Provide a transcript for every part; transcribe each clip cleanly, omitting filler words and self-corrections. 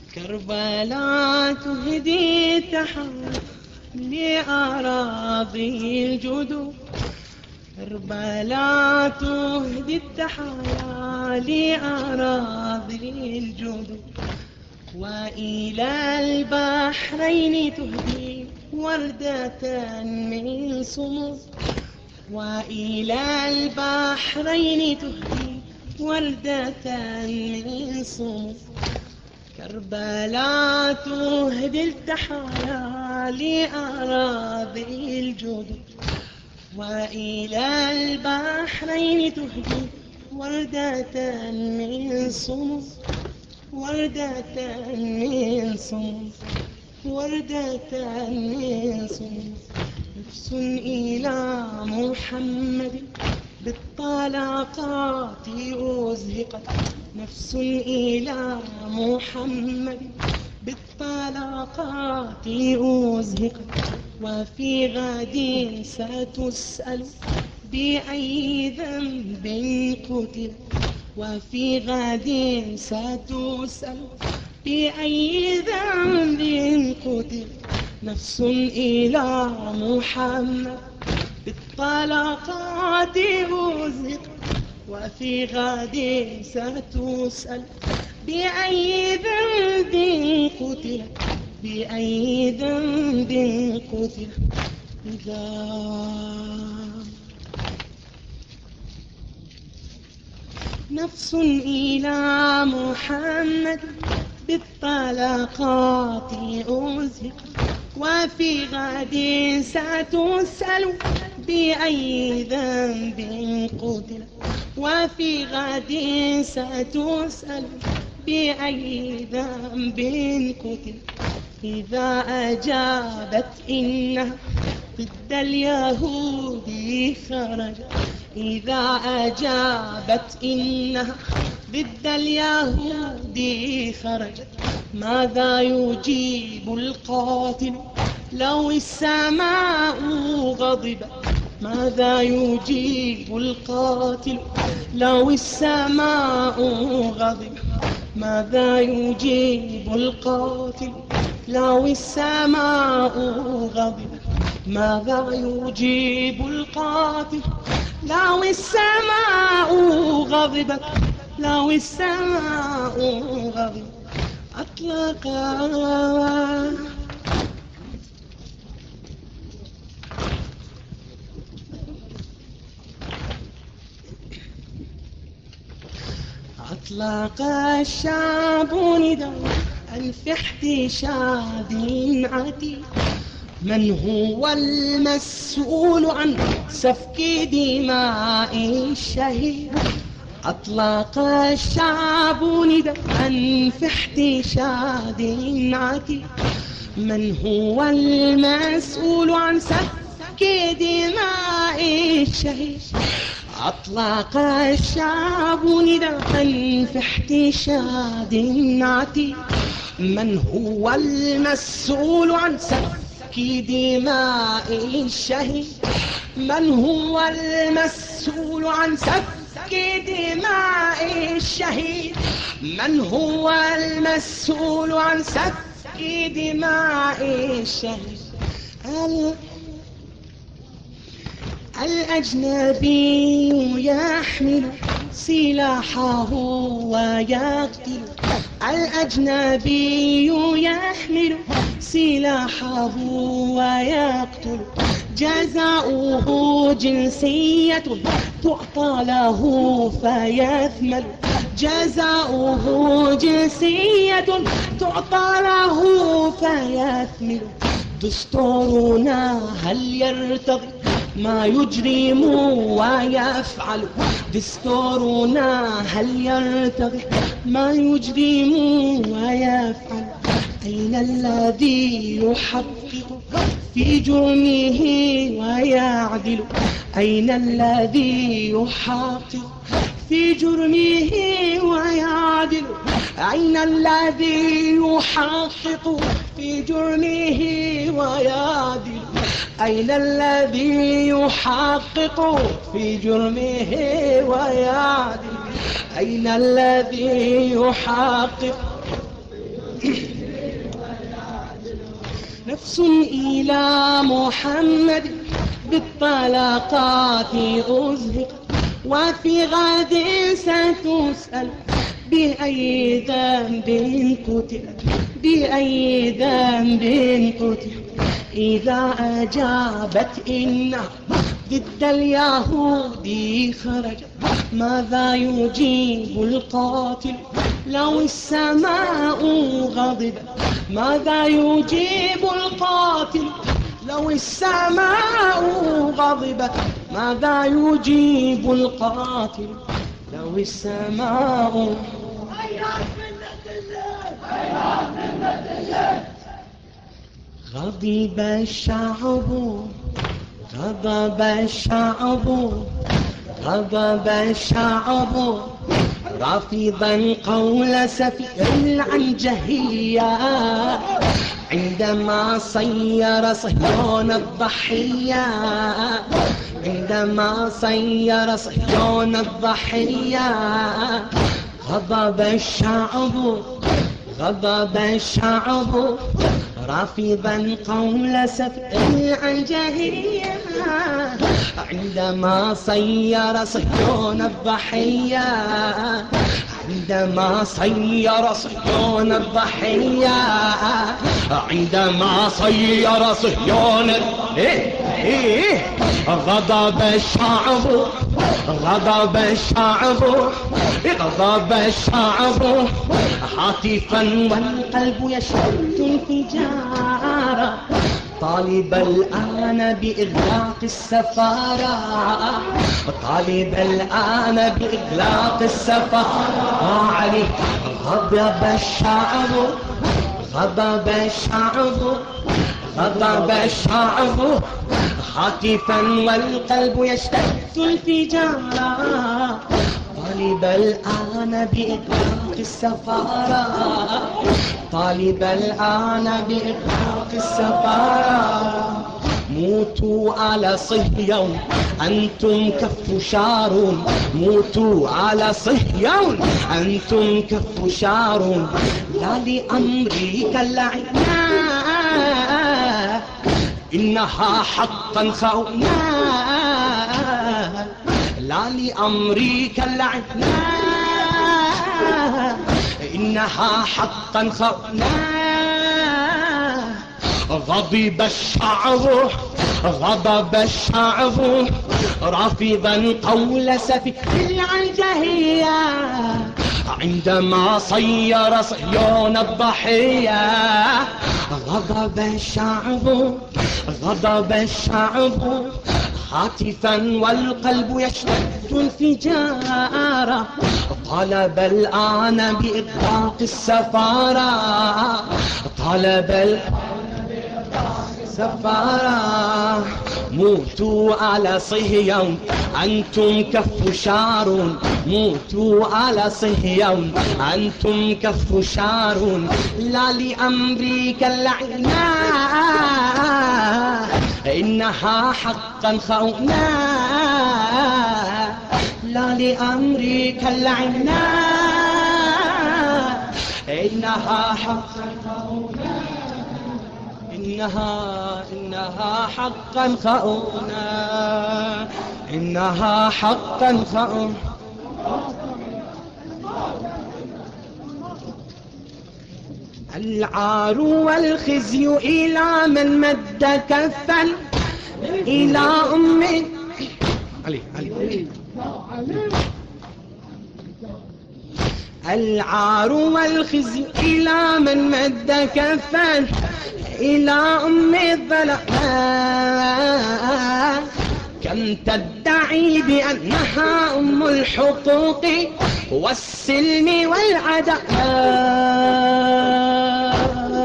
كربلاء تهدي تحيا لأراضي الجدود، كربلاء تهدي التحايا لأراضي الجدود، وإلى البحرين تهدي وردة من صمود، وإلى البحرين تهدي وردة من صمود. كربلاء تهدي التحايا لأراضي الجدود، وإلى البحرين تهدي وردة من صمود، وردة من صمود، وردة من صمود. نفس إلى محمد بالطلاقات أزهقت، نفس إلى محمد بالطلاقات أزهقت، وفي غد ستسأل بأي ذنب قتل، وفي غد ستسأل بأي ذنب قتل. نفس إلى محمد بالطلاقات أزهقت، وفي غد ستسأل بأي ذنب قتل، بأي ذنب قتل. إذا نفس إلى محمد بالطلاقات أزهقت، وفي غد ستسأل بأي ذنب قتل، وفي غد ستسأل بأي ذنب قتل. إذا أجابت إنها ضد اليهود خرجت، إذا أجابت إنها ضد اليهود خرجت، ماذا يجيب القاتل لو السماء غضبت، ماذا يجيب القاتل لو السماء غضبت، ماذا يجيب القاتل لو السماء غضبت، ماذا يجيب القاتل لو السماء غضبت، لو السماء غضبت. أطلق أطلق الشعب نداء في احتشاد عتيق، من هو المسؤول عن سفك دماء الشهيد. أطلق الشعب نداء في احتشاد عتيق، من هو المسؤول عن سفك دماء الشهيد. أطلق الشعب نداء في احتشاد عتيق، من هو المسؤول عن سفك دماء الشهيد، من هو المسؤول عن سفك دماء الشهيد، من هو المسؤول عن سفك دماء الشهيد. الأجنبي يحمل سلاحه ويقتل، الأجنبي يحمل سلاحه ويقتل، جزاؤه جنسية تعطى له فيثمل، جزاؤه جنسية تعطى له فيثمل. دستورنا هل يرتضي ما يجرم ويفعل، دستورنا هل يرتضي ما يجرم ويفعل. أين الذي يحقق في جرمه ويعدل، أين الذي يحقق في جرمه ويعدل، أين الذي يحقق في جرمه ويعدل، أين الذي يحقق في جرمه ويعدل، أين الذي يحقق نفس إلى محمد بالطلاقات أزهقت، وفي غد ستسأل بأي ذنب قتلت، بأي ذنب قتلت. إذا أجابت إنه ضد اليهود خرج، ماذا يجيب القاتل لو السماء غضبت؟ ماذا يجيب القاتل لو السماء غضبت؟ ماذا يجيب القاتل لو السماء غضب الشعب، غضب الشعب، غضب الشعب رافضا قول سفير العنجهية عندما صير صهيون الضحية، عندما صير صهيون الضحية. غضب الشعب، غضب الشعب رافضا قول سفير العنجهية عندما صير صهيون الضحية، عندما صير صهيون الضحية، عندما صير صهيون غضب الشعب، غضب الشعب، غضب الشعب حاتفا والقلب يشتد انفجارا، طالب الآن بإغلاق السفارة، طالب الآن بإغلاق السفارة علي. غضب الشعب، غضب الشعب، غضب الشعب حاتفا والقلب يشتد انفجارا، طالب الآن بإغلاق السفارة، طالب الآن بإغلاق السفارة. موتوا على صهيون أنتم كف شارون، موتوا على صهيون أنتم كف شارون، لا لأمريكا اللعنة إنها حقا خونة، لا لأمريكا اللعنة إنها حقا خونة. غضب الشعب، غضب الشعب رافضا قول سفير العنجهية عندما صير صهيون الضحية. غضب الشعب، غضب الشعب هاتفا والقلب يشتد انفجارا، طلب الآن بإطلاق السفارة، طلب السفارة. موتوا على صهيون أنتم كف شارون، موتوا على صهيون أنتم كف شارون، لا لأمريكا اللعنة إنها حقا خونة، لا لأمريكا اللعنة إنها حقا خونة، إنها حقا خونة، إنها حقا خونة. العار والخزي إلى من مد كفا إلى أمي علي علي. العار والخزي إلى من مد كفا إلى أم الظلام، كم تدعي بأنها أم الحقوق والسلم والعداء.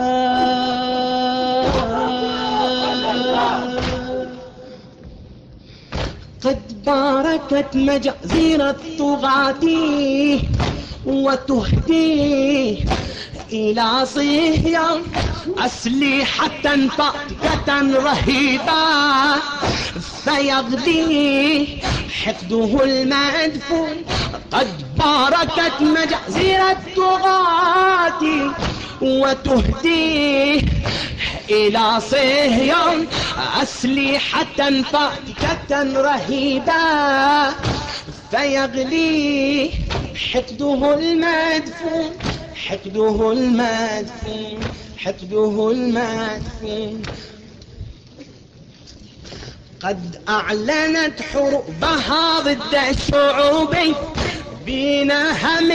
قد باركت مجازر الطغاة وتهدي إلى صهيون أسلحة فاتكة رهيبة، فيغلي حقده المدفون. قد باركت مجازر الطغاة وتهديه إلى صهيون أسلحة فاتكة رهيبة فيغلي حقده المدفون حقده المدفون حقده المدفون. قد أعلنت حروبها ضد الشعوب بنهم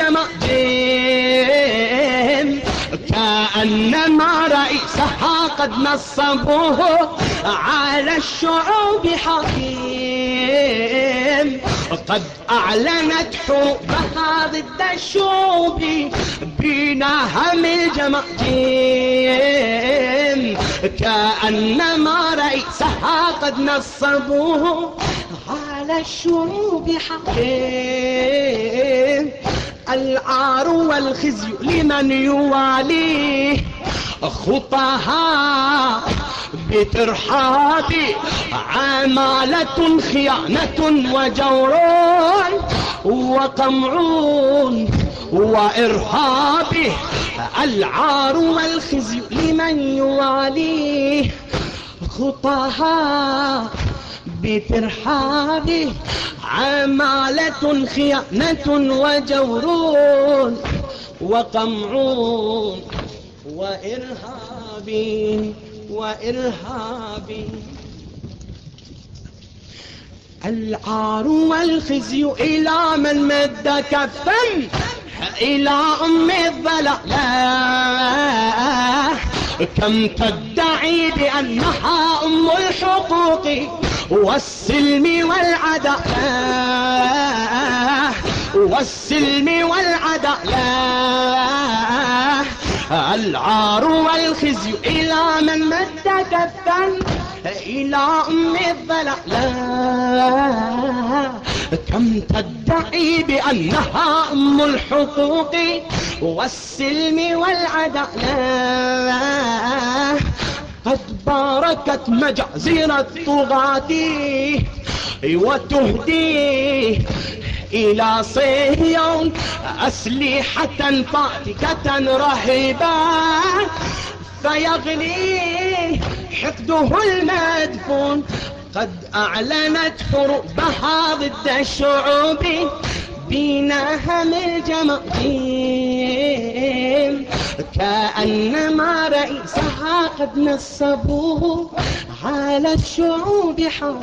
الجماجم كأنما رئيسها قد نصبوه على الشعوب حكيم. قد أعلنت حروبها ضد الشعوب بنهم الجماجم كأنما رئيسها قد نصبوه على الشعوب حكيم. العار والخزي لمن يواليه خطاها بترحاب عمالة خيانة وجور وقمع وإرهاب. العار والخزي لمن يواليه خطاها بترحاب عمالة خيانة وجور وقمع وإرهاب. العار والخزي إلى من مد كفا إلى أم الضلالة كم تدعي بأنها أم الحقوق والسلم والعدالة والسلم والعدالة. العار والخزي إلى من مد كفا إلى أم الضلالة كم تدعي بأنها أم الحقوق والسلم والعدالة. قد باركت مجازر الطغاة وتهدي إلى صهيون أسلحة فاتكة رهيبة فيغلي حقده المدفون. قد أعلنت حروبها ضد الشعوب بنهم الجماجم كأنما رئيسها قد نصبوه على الشعوب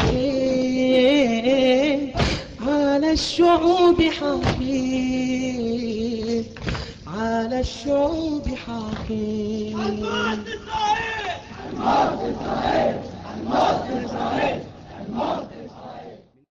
حكيم على الشعوب حكيم على الشعوب حكيم.